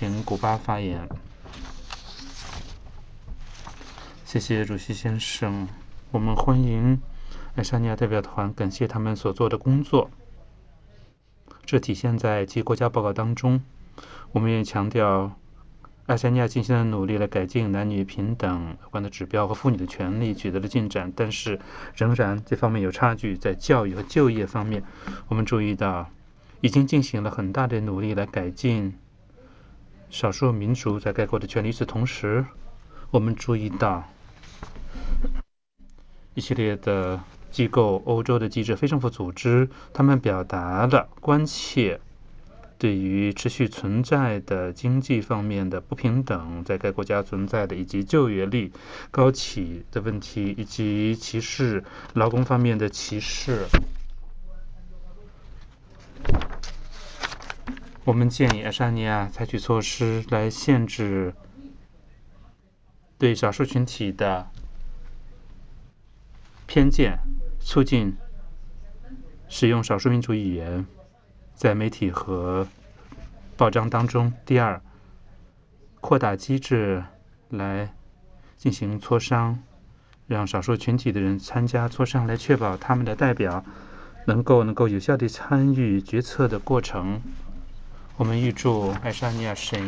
请古巴发言。谢谢主席先生，我们欢迎爱沙尼亚代表团，感谢他们所做的工作。这体现在其国家报告当中。我们也强调爱沙尼亚进行了努力来改进男女平等有关的指标和妇女的权利取得了进展，但是仍然这方面有差距。在教育和就业方面，我们注意到已经进行了很大的努力来改进少数民族在该国的权利。与此同时，我们注意到一系列的机构，欧洲的机制、非政府组织，他们表达了关切对于持续存在的经济方面的不平等在该国家存在的，以及就业率高企的问题，以及歧视劳工方面的歧视。我们建议爱沙尼亚采取措施来限制对少数群体的偏见，促进使用少数民族语言在媒体和报章当中。第二，扩大机制来进行磋商，让少数群体的人参加磋商，来确保他们的代表能够有效地参与决策的过程。我们预祝爱沙尼亚审